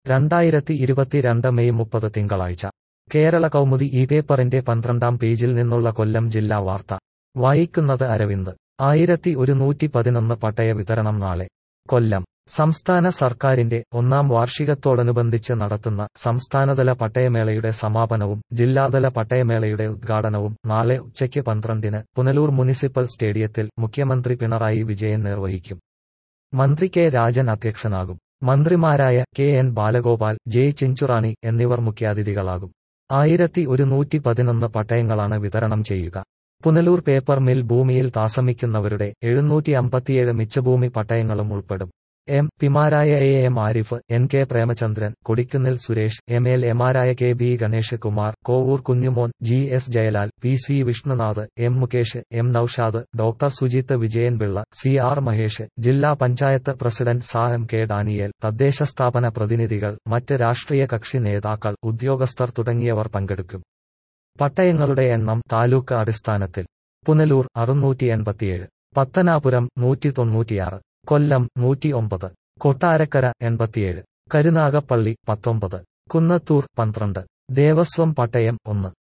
2022 May 30 തിങ്കളാഴ്ച കേരള കൗമുദി ഈ പേപ്പറിന്റെ 12-ാം പേജിൽ നിന്നുള്ള കൊല്ലം ജില്ലാ വാർത്ത വായിക്കുന്നത് അരവിന്ദ്. 1111 പട്ടയ വിതരണം നാളെ. കൊല്ലം സംസ്ഥാന സർക്കാരിന്റെ 1-ാം വാർഷികത്തോടനുബന്ധിച്ച് നടത്തുന്ന സംസ്ഥാനതല പട്ടയമേളയുടെ സമാപനവും ജില്ലാതല പട്ടയമേളയുടെ ഉദ്ഘാടനവും നാളെ ഉച്ചയ്ക്ക് 12-ന് പുനലൂർ മുനിസിപ്പൽ സ്റ്റേഡിയത്തിൽ മുഖ്യമന്ത്രി പിണറായി വിജയൻ നിർവഹിക്കും. മന്ത്രി കെ രാജൻ അധ്യക്ഷനാകും. മന്ത്രിമാരായ K N Balagopal, J Chinchurani എന്നിവർ മുഖ്യാതിഥികളാകും. 1111 പട്ടയങ്ങളാണ് വിതരണം ചെയ്യുക. പുനലൂർ പേപ്പർ മിൽ ഭൂമിയിൽ താമസിക്കുന്നവരുടെ 757 മിച്ചഭൂമി പട്ടയങ്ങളും ഉൾപ്പെടും. എം പിമാരായ A M Arif, N K Premachandran, Kodikunnil Suresh, M L എമാരായ K B Ganesh Kumar, Kovoor Kunjumon, G S Jayalal, P C Vishnunath, M Mukesh, M Noushad, doctor Sujith Vijayanpillai, C R Mahesh, ജില്ലാ പഞ്ചായത്ത് പ്രസിഡന്റ് സാ എം കെ ഡാനിയേൽ, തദ്ദേശ സ്ഥാപന പ്രതിനിധികൾ, മറ്റ് രാഷ്ട്രീയ കക്ഷി നേതാക്കൾ, ഉദ്യോഗസ്ഥർ തുടങ്ങിയവർ പങ്കെടുക്കും. പട്ടയങ്ങളുടെ എണ്ണം താലൂക്ക് അടിസ്ഥാനത്തിൽ: പുനലൂർ 687, പത്തനാപുരം 196, കൊല്ലം 109, കൊട്ടാരക്കര 87, കരുനാഗപ്പള്ളി 19, കുന്നത്തൂർ 12. ദേവസ്വം പട്ടയം 1.